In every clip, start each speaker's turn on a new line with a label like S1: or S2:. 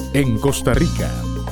S1: en Costa Rica.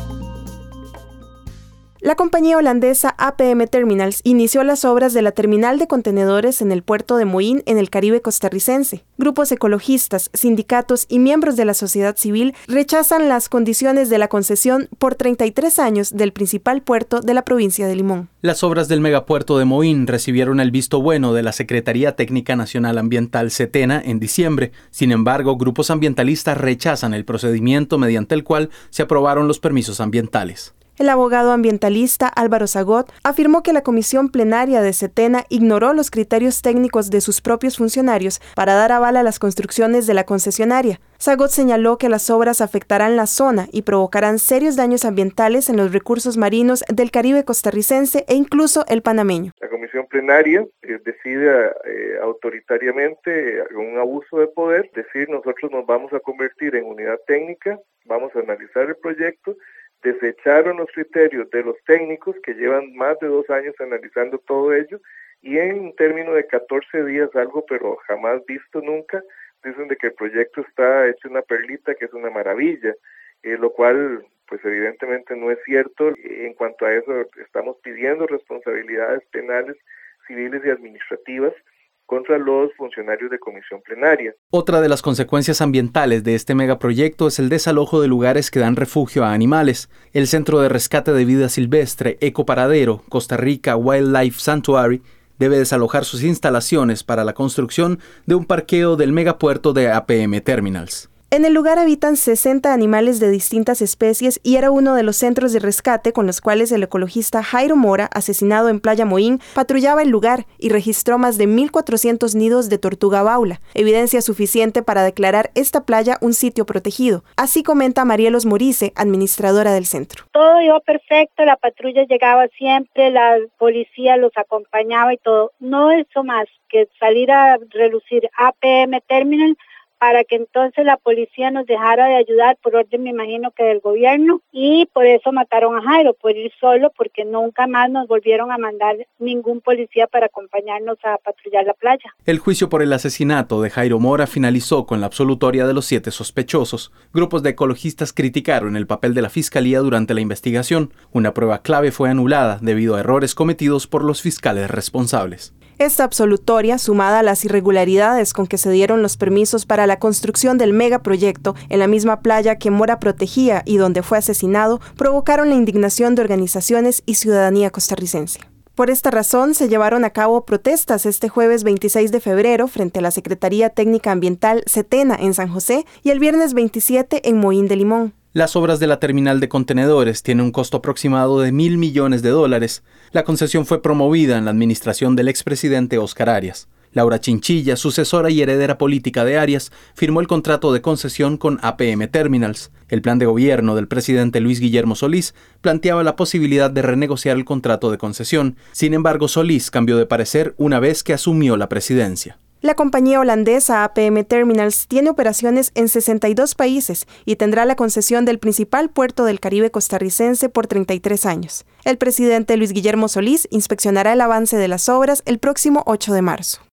S2: La compañía holandesa APM Terminals inició las obras de la terminal de contenedores en el puerto de Moín, en el Caribe costarricense. Grupos ecologistas, sindicatos y miembros de la sociedad civil rechazan las condiciones de la concesión por 33 años del principal puerto de la provincia de Limón.
S3: Las obras del megapuerto de Moín recibieron el visto bueno de la Secretaría Técnica Nacional Ambiental SETENA en diciembre. Sin embargo, grupos ambientalistas rechazan el procedimiento mediante el cual se aprobaron los permisos ambientales.
S2: El abogado ambientalista Álvaro Zagot afirmó que la comisión plenaria de SETENA ignoró los criterios técnicos de sus propios funcionarios para dar aval a las construcciones de la concesionaria. Zagot señaló que las obras afectarán la zona y provocarán serios daños ambientales en los recursos marinos del Caribe costarricense e incluso el panameño.
S4: La comisión plenaria decide autoritariamente, con un abuso de poder, decir nosotros nos vamos a convertir en unidad técnica, vamos a analizar el proyecto. Desecharon los criterios de los técnicos que llevan más de 2 años analizando todo ello y en un término de 14 días, algo pero jamás visto nunca, dicen de que el proyecto está hecho una perlita, que es una maravilla, lo cual pues evidentemente no es cierto. En cuanto a eso, estamos pidiendo responsabilidades penales, civiles y administrativas contra los funcionarios de comisión plenaria.
S3: Otra de las consecuencias ambientales de este megaproyecto es el desalojo de lugares que dan refugio a animales. El Centro de Rescate de Vida Silvestre Ecoparadero Costa Rica Wildlife Sanctuary debe desalojar sus instalaciones para la construcción de un parqueo del megapuerto de APM Terminals.
S2: En el lugar habitan 60 animales de distintas especies y era uno de los centros de rescate con los cuales el ecologista Jairo Mora, asesinado en Playa Moín, patrullaba el lugar y registró más de 1.400 nidos de tortuga baula, evidencia suficiente para declarar esta playa un sitio protegido. Así comenta Marielos Morice, administradora del centro.
S5: Todo iba perfecto, la patrulla llegaba siempre, la policía los acompañaba y todo. No hizo más que salir a relucir APM Terminal para que entonces la policía nos dejara de ayudar por orden, me imagino que del gobierno, y por eso mataron a Jairo, por ir solo, porque nunca más nos volvieron a mandar ningún policía para acompañarnos a patrullar la playa.
S3: El juicio por el asesinato de Jairo Mora finalizó con la absolutoria de los 7 sospechosos. Grupos de ecologistas criticaron el papel de la fiscalía durante la investigación. Una prueba clave fue anulada debido a errores cometidos por los fiscales responsables.
S2: Esta absolutoria, sumada a las irregularidades con que se dieron los permisos para la construcción del megaproyecto en la misma playa que Mora protegía y donde fue asesinado, provocaron la indignación de organizaciones y ciudadanía costarricense. Por esta razón, se llevaron a cabo protestas este jueves 26 de febrero frente a la Secretaría Técnica Ambiental SETENA en San José y el viernes 27 en Moín de Limón.
S3: Las obras de la terminal de contenedores tienen un costo aproximado de $1.000 millones. La concesión fue promovida en la administración del expresidente Óscar Arias. Laura Chinchilla, sucesora y heredera política de Arias, firmó el contrato de concesión con APM Terminals. El plan de gobierno del presidente Luis Guillermo Solís planteaba la posibilidad de renegociar el contrato de concesión. Sin embargo, Solís cambió de parecer una vez que asumió la presidencia.
S2: La compañía holandesa APM Terminals tiene operaciones en 62 países y tendrá la concesión del principal puerto del Caribe costarricense por 33 años. El presidente Luis Guillermo Solís inspeccionará el avance de las obras el próximo 8 de marzo.